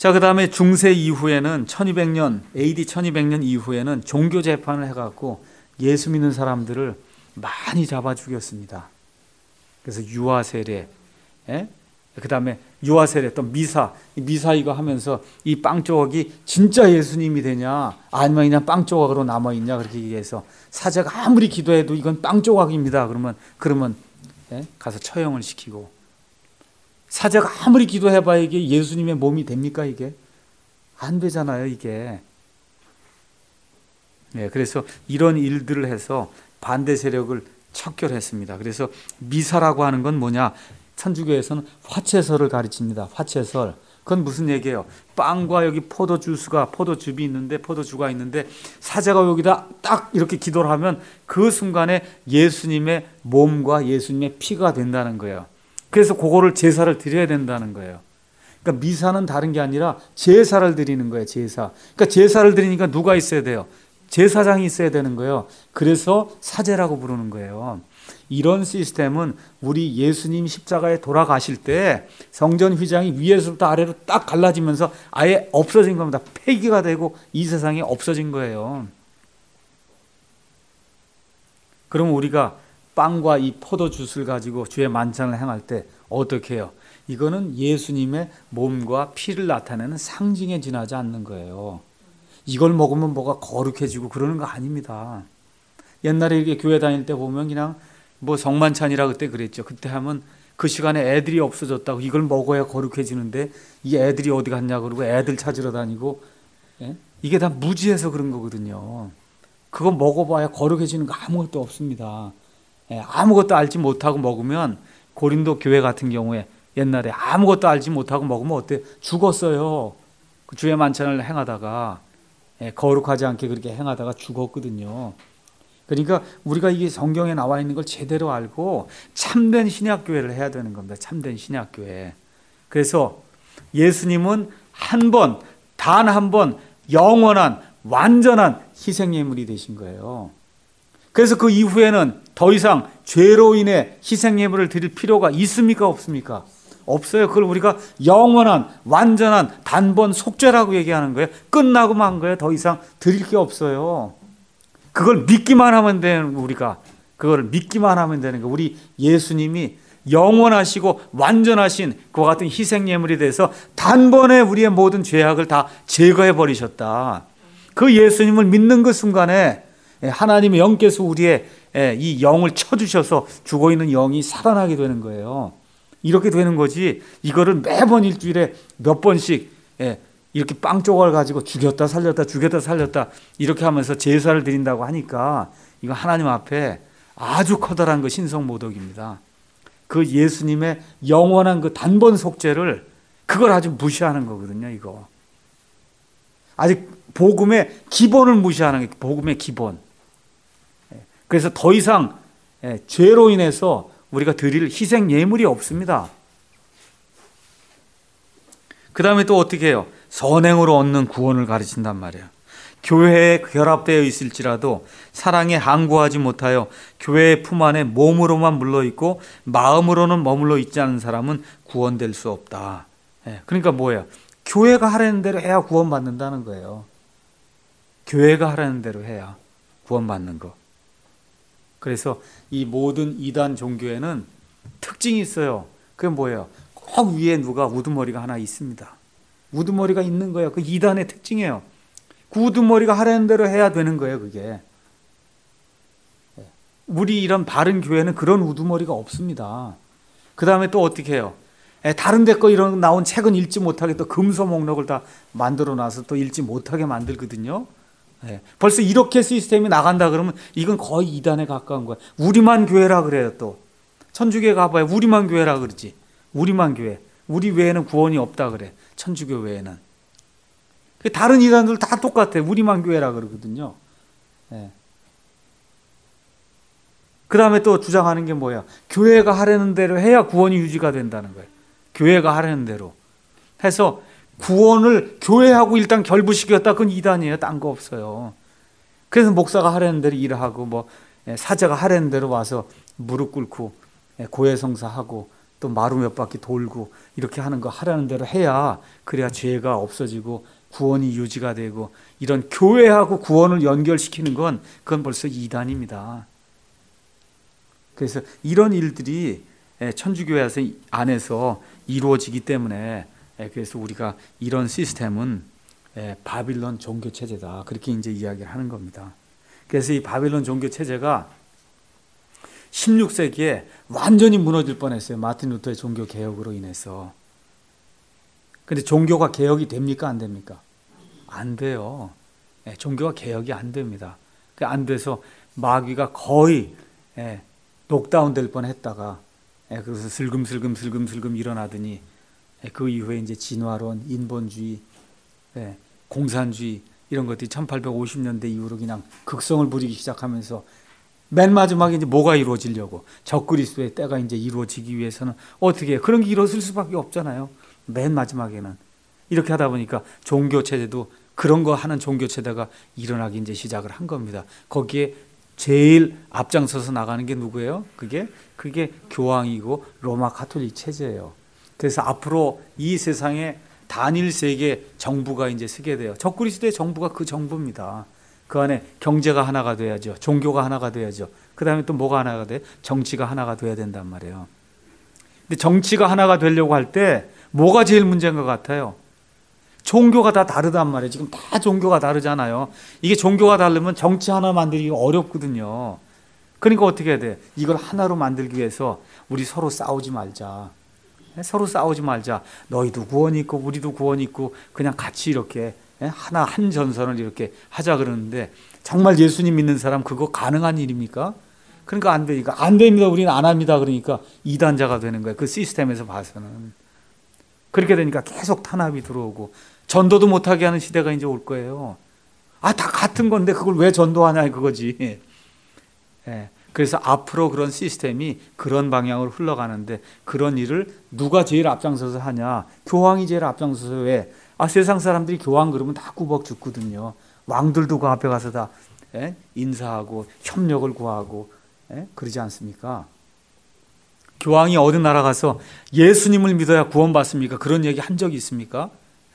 Speaker 1: 자, 그 다음에 중세 이후에는 1200년, AD 1200년 이후에는 종교 재판을 해갖고 예수 믿는 사람들을 많이 잡아 죽였습니다. 그래서 유아 세례, 그 다음에 유아 세례, 또 미사 이거 하면서 이 빵 조각이 진짜 예수님이 되냐, 아니면 그냥 빵 조각으로 남아있냐, 그렇게 얘기해서 사제가 아무리 기도해도 이건 빵 조각입니다. 그러면 가서 처형을 시키고, 사제가 아무리 기도해봐야 이게 예수님의 몸이 됩니까? 이게 안 되잖아요, 이게. 그래서 이런 일들을 해서 반대 세력을 척결했습니다. 그래서 미사라고 하는 건 뭐냐? 천주교에서는 화채설을 가르칩니다. 화채설. 그건 무슨 얘기예요? 빵과 여기 포도즙이 있는데, 포도주가 있는데, 사제가 여기다 딱 이렇게 기도를 하면 그 순간에 예수님의 몸과 예수님의 피가 된다는 거예요. 그래서 그거를 제사를 드려야 된다는 거예요. 그러니까 미사는 다른 게 아니라 제사를 드리는 거예요, 제사. 그러니까 제사를 드리니까 누가 있어야 돼요? 제사장이 있어야 되는 거예요. 그래서 사제라고 부르는 거예요. 이런 시스템은 우리 예수님 십자가에 돌아가실 때 성전 휘장이 위에서부터 아래로 딱 갈라지면서 아예 없어진 겁니다. 폐기가 되고 이 세상에 없어진 거예요. 그럼 우리가 빵과 이 포도주스를 가지고 주의 만찬을 행할 때 어떻게 해요? 이거는 예수님의 몸과 피를 나타내는 상징에 지나지 않는 거예요. 이걸 먹으면 뭐가 거룩해지고 그러는 거 아닙니다. 옛날에 이렇게 교회 다닐 때 보면 그냥 뭐 성만찬이라 그때 그랬죠. 그때 하면 그 시간에 애들이 없어졌다고, 이걸 먹어야 거룩해지는데 이 애들이 어디 갔냐 그러고 애들 찾으러 다니고, 이게 다 무지해서 그런 거거든요. 그거 먹어봐야 거룩해지는 거 아무것도 없습니다. 아무것도 알지 못하고 먹으면, 고린도 교회 같은 경우에 옛날에 아무것도 알지 못하고 먹으면 어때? 죽었어요. 그 주의 만찬을 행하다가, 거룩하지 않게 그렇게 행하다가 죽었거든요. 그러니까 우리가 이게 성경에 나와 있는 걸 제대로 알고 참된 신약교회를 해야 되는 겁니다. 참된 신약교회. 그래서 예수님은 단 한 번 영원한 완전한 희생예물이 되신 거예요. 그래서 그 이후에는 더 이상 죄로 인해 희생예물을 드릴 필요가 있습니까? 없습니까? 없어요. 그걸 우리가 영원한 완전한 단번 속죄라고 얘기하는 거예요. 끝나고 만 거예요. 더 이상 드릴 게 없어요. 그걸 믿기만 하면 되는, 우리가 그걸 믿기만 하면 되는 거예요. 우리 예수님이 영원하시고 완전하신 그와 같은 희생예물이 돼서 단번에 우리의 모든 죄악을 다 제거해 버리셨다. 그 예수님을 믿는 그 순간에 하나님의 영께서 우리의 이 영을 쳐주셔서 죽어있는 영이 살아나게 되는 거예요. 이렇게 되는 거지, 이거를 매번 일주일에 몇 번씩 이렇게 빵 조각을 가지고 죽였다 살렸다 이렇게 하면서 제사를 드린다고 하니까 이거 하나님 앞에 아주 커다란 그 신성모독입니다. 그 예수님의 영원한 그 단번 속죄를, 그걸 아주 무시하는 거거든요. 이거 아직 복음의 기본을 무시하는 게 복음의 기본. 그래서 더 이상 죄로 인해서 우리가 드릴 희생 예물이 없습니다. 그 다음에 또 어떻게 해요? 선행으로 얻는 구원을 가르친단 말이에요. 교회에 결합되어 있을지라도 사랑에 항구하지 못하여 교회의 품 안에 몸으로만 물러있고 마음으로는 머물러 있지 않은 사람은 구원될 수 없다. 그러니까 뭐예요? 교회가 하라는 대로 해야 구원받는다는 거예요. 교회가 하라는 대로 해야 구원받는 거. 그래서 이 모든 이단 종교에는 특징이 있어요. 그게 뭐예요? 꼭 위에 누가 우두머리가 하나 있습니다. 우두머리가 있는 거예요. 그 이단의 특징이에요. 그 우두머리가 하라는 대로 해야 되는 거예요, 그게. 우리 이런 바른 교회는 그런 우두머리가 없습니다. 그 다음에 또 어떻게 해요? 다른 데 거 이런 나온 책은 읽지 못하게 또 금서 목록을 다 만들어 놔서 또 읽지 못하게 만들거든요. 벌써 이렇게 시스템이 나간다 그러면 이건 거의 이단에 가까운 거예요. 우리만 교회라 그래요. 또 천주교에 가봐야 우리만 교회라 그러지. 우리만 교회. 우리 외에는 구원이 없다 그래. 천주교 외에는. 다른 이단들 다 똑같아. 우리만 교회라 그러거든요. 그 다음에 또 주장하는 게 뭐야? 교회가 하라는 대로 해야 구원이 유지가 된다는 거예요. 교회가 하라는 대로 해서 구원을 교회하고 일단 결부시켰다. 그건 이단이에요. 딴 거 없어요. 그래서 목사가 하라는 대로 일하고, 사제가 하라는 대로 와서 무릎 꿇고 고해성사하고, 또 마루 몇 바퀴 돌고 이렇게 하는 거 하라는 대로 해야 그래야 죄가 없어지고 구원이 유지가 되고, 이런 교회하고 구원을 연결시키는 건 그건 벌써 이단입니다. 그래서 이런 일들이 천주교회 안에서 이루어지기 때문에, 그래서 우리가 이런 시스템은 바빌론 종교 체제다, 그렇게 이제 이야기를 하는 겁니다. 그래서 이 바빌론 종교 체제가 16세기에 완전히 무너질 뻔했어요. 마틴 루터의 종교 개혁으로 인해서. 근데 종교가 개혁이 됩니까? 안 됩니까? 안 돼요. 종교가 개혁이 안 됩니다. 안 돼서 마귀가 거의 녹다운 될 뻔했다가, 그래서 슬금슬금 일어나더니, 그 이후에 이제 진화론, 인본주의, 공산주의 이런 것들이 1850년대 이후로 그냥 극성을 부리기 시작하면서, 맨 마지막에 이제 뭐가 이루어지려고, 적그리스도의 때가 이제 이루어지기 위해서는 어떻게 해요? 그런 게 일어설 수밖에 없잖아요. 맨 마지막에는. 이렇게 하다 보니까 종교 체제도 그런 거 하는 종교 체제가 일어나기 이제 시작을 한 겁니다. 거기에 제일 앞장서서 나가는 게 누구예요? 그게 교황이고 로마 가톨릭 체제예요. 그래서 앞으로 이 세상에 단일 세계 정부가 이제 서게 돼요. 적그리스도의 정부가 그 정부입니다. 그 안에 경제가 하나가 돼야죠. 종교가 하나가 돼야죠. 그 다음에 또 뭐가 하나가 돼? 정치가 하나가 돼야 된단 말이에요. 근데 정치가 하나가 되려고 할 때 뭐가 제일 문제인 것 같아요? 종교가 다 다르단 말이에요. 지금 다 종교가 다르잖아요. 이게 종교가 다르면 정치 하나 만들기 어렵거든요. 그러니까 어떻게 해야 돼? 이걸 하나로 만들기 위해서 우리 서로 싸우지 말자. 서로 싸우지 말자. 너희도 구원이 있고 우리도 구원이 있고 그냥 같이 이렇게 하나 한 전선을 이렇게 하자 그러는데, 정말 예수님 믿는 사람 그거 가능한 일입니까? 그러니까 안 되니까 안 됩니다. 우리는 안 합니다. 그러니까 이단자가 되는 거예요. 그 시스템에서 봐서는. 그렇게 되니까 계속 탄압이 들어오고 전도도 못하게 하는 시대가 이제 올 거예요. 다 같은 건데 그걸 왜 전도하냐 그거지. 그래서 앞으로 그런 시스템이 그런 방향으로 흘러가는데, 그런 일을 누가 제일 앞장서서 하냐? 교황이 제일 앞장서서. 왜? 세상 사람들이 교황 그러면 다 꾸벅 죽거든요. 왕들도 그 앞에 가서 다 인사하고 협력을 구하고 그러지 않습니까? 교황이 어느 나라 가서 예수님을 믿어야 구원받습니까? 그런 얘기 한 적이 있습니까?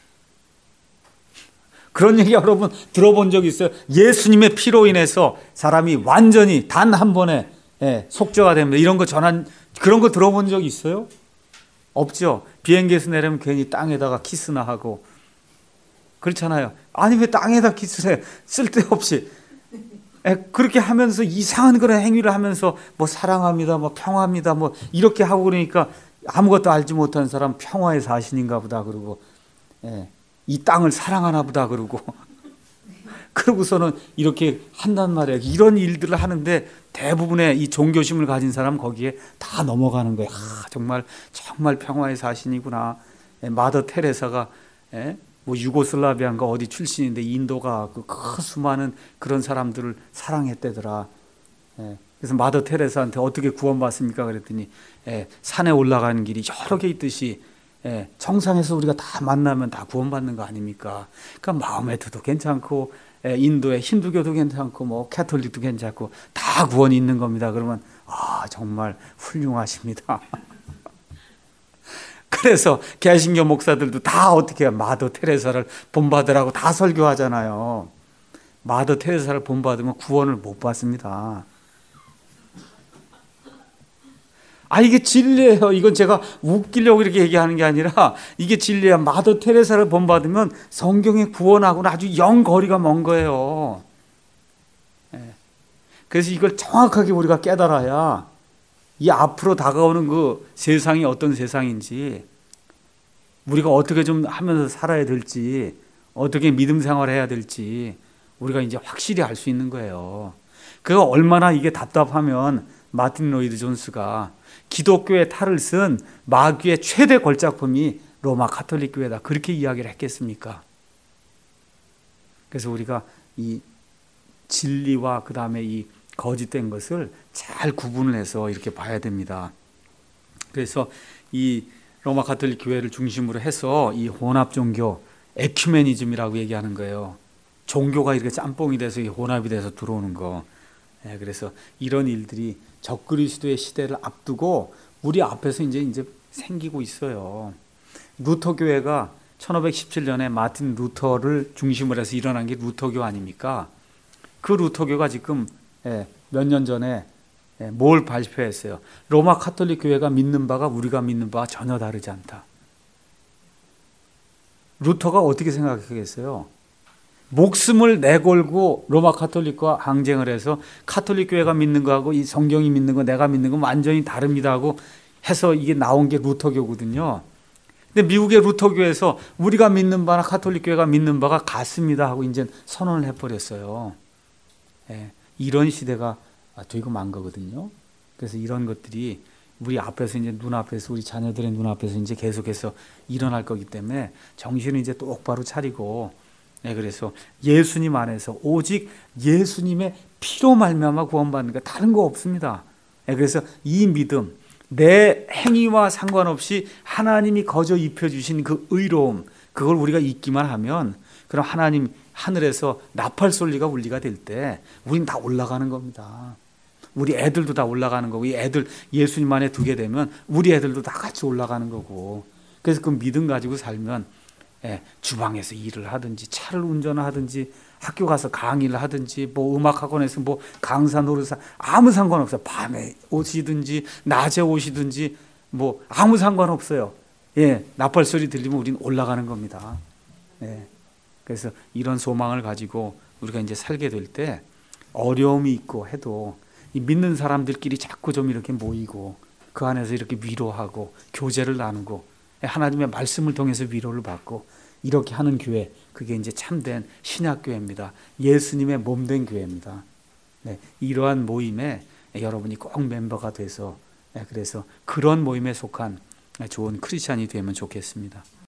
Speaker 1: 그런 얘기 여러분 들어본 적 있어요? 예수님의 피로 인해서 사람이 완전히 단 한 번에 속죄가 됩니다. 이런 거 그런 거 들어본 적 있어요? 없죠. 비행기에서 내리면 괜히 땅에다가 키스나 하고 그렇잖아요. 아니 왜 땅에다 키스를 해? 쓸데없이. 그렇게 하면서 이상한 그런 행위를 하면서 뭐 사랑합니다, 뭐 평화합니다, 뭐 이렇게 하고 그러니까 아무것도 알지 못한 사람 평화의 사신인가 보다 그러고, 이 땅을 사랑하나 보다 그러고, 그러고서는 이렇게 한단 말이에요. 이런 일들을 하는데 대부분의 이 종교심을 가진 사람 거기에 다 넘어가는 거예요. 정말 평화의 사신이구나. 마더 테레사가 뭐 유고슬라비아인가 어디 출신인데 인도가 그 수많은 그런 사람들을 사랑했대더라. 그래서 마더 테레사한테 어떻게 구원받습니까? 그랬더니 산에 올라가는 길이 여러 개 있듯이 정상에서 우리가 다 만나면 다 구원받는 거 아닙니까? 그러니까 마호메트도 괜찮고 인도의 힌두교도 괜찮고 뭐 캐톨릭도 괜찮고 다 구원이 있는 겁니다. 그러면 정말 훌륭하십니다. 그래서 개신교 목사들도 다 어떻게 해요? 마더 테레사를 본받으라고 다 설교하잖아요. 마더 테레사를 본받으면 구원을 못 받습니다. 이게 진리예요. 이건 제가 웃기려고 이렇게 얘기하는 게 아니라 이게 진리야. 마더 테레사를 본받으면 성경의 구원하고는 아주 영 거리가 먼 거예요. 그래서 이걸 정확하게 우리가 깨달아야 이 앞으로 다가오는 그 세상이 어떤 세상인지, 우리가 어떻게 좀 하면서 살아야 될지, 어떻게 믿음 생활을 해야 될지 우리가 이제 확실히 알 수 있는 거예요. 그가 얼마나 이게 답답하면 마틴 로이드 존스가 기독교의 탈을 쓴 마귀의 최대 걸작품이 로마 가톨릭 교회다, 그렇게 이야기를 했겠습니까? 그래서 우리가 이 진리와 그 다음에 이 거짓된 것을 잘 구분을 해서 이렇게 봐야 됩니다. 그래서 이 로마 가톨릭 교회를 중심으로 해서 이 혼합 종교, 에큐메니즘이라고 얘기하는 거예요. 종교가 이렇게 짬뽕이 돼서 혼합이 돼서 들어오는 거. 그래서 이런 일들이 적그리스도의 시대를 앞두고 우리 앞에서 이제 생기고 있어요. 루터 교회가 1517년에 마틴 루터를 중심으로 해서 일어난 게 루터교 아닙니까? 그 루터교가 지금 몇 년 전에 뭘 발표했어요? 로마 카톨릭 교회가 믿는 바가 우리가 믿는 바와 전혀 다르지 않다. 루터가 어떻게 생각하겠어요? 목숨을 내걸고 로마 카톨릭과 항쟁을 해서 카톨릭 교회가 믿는 거하고 이 성경이 믿는 거 내가 믿는 건 완전히 다릅니다 하고 해서 이게 나온 게 루터교거든요. 근데 미국의 루터교에서 우리가 믿는 바나 카톨릭 교회가 믿는 바가 같습니다 하고 이제 선언을 해버렸어요. 이런 시대가 되고 만 거거든요. 그래서 이런 것들이 우리 앞에서 이제 눈앞에서 우리 자녀들의 눈앞에서 이제 계속해서 일어날 거기 때문에 정신을 이제 똑바로 차리고 그래서 예수님 안에서 오직 예수님의 피로 말미암아 구원받는 거 다른 거 없습니다. 그래서 이 믿음 내 행위와 상관없이 하나님이 거저 입혀주신 그 의로움 그걸 우리가 잊기만 하면 그럼 하나님 하늘에서 나팔 소리가 울리가 될 때 우린 다 올라가는 겁니다. 우리 애들도 다 올라가는 거고 이 애들 예수님 안에 두게 되면 우리 애들도 다 같이 올라가는 거고 그래서 그 믿음 가지고 살면 주방에서 일을 하든지 차를 운전하든지 학교 가서 강의를 하든지 뭐 음악학원에서 뭐 강사 노릇사 아무 상관없어요. 밤에 오시든지 낮에 오시든지 뭐 아무 상관없어요. 나팔 소리 들리면 우리는 올라가는 겁니다. 그래서 이런 소망을 가지고 우리가 이제 살게 될 때 어려움이 있고 해도 이 믿는 사람들끼리 자꾸 좀 이렇게 모이고 그 안에서 이렇게 위로하고 교제를 나누고 하나님의 말씀을 통해서 위로를 받고 이렇게 하는 교회 그게 이제 참된 신약교회입니다. 예수님의 몸된 교회입니다. 이러한 모임에 여러분이 꼭 멤버가 돼서 그래서 그런 모임에 속한 좋은 크리스찬이 되면 좋겠습니다.